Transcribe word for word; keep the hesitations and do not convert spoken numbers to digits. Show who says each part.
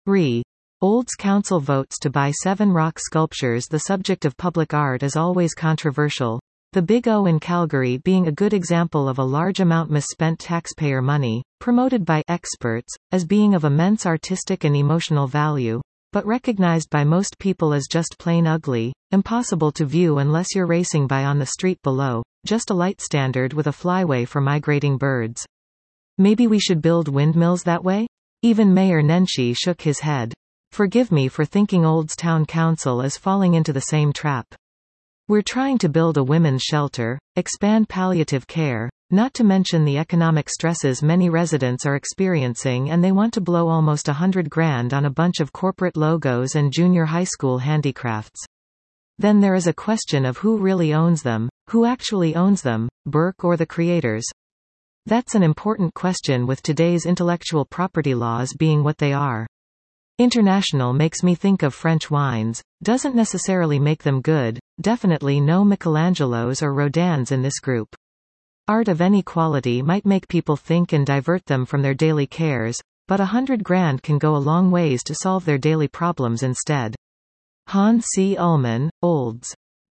Speaker 1: Re. Olds Council votes to buy seven rock sculptures. The subject of public art is always controversial. The Big O in Calgary being a good example of a large amount misspent taxpayer money, promoted by experts, as being of immense artistic and emotional value, but recognized by most people as just plain ugly, impossible to view unless you're racing by on the street below, just a light standard with a flyway for migrating birds. Maybe we should build windmills that way? Even Mayor Nenshi shook his head. Forgive me for thinking Olds Town Council is falling into the same trap. We're trying to build a women's shelter, expand palliative care, not to mention the economic stresses many residents are experiencing, and they want to blow almost a hundred grand on a bunch of corporate logos and junior high school handicrafts. Then there is a question of who really owns them, who actually owns them, Burke or the creators? That's an important question with today's intellectual property laws being what they are. International makes me think of French wines, doesn't necessarily make them good, definitely no Michelangelos or Rodins in this group. Art of any quality might make people think and divert them from their daily cares, but a hundred grand can go a long ways to solve their daily problems instead. Hans C. Ullman, Olds.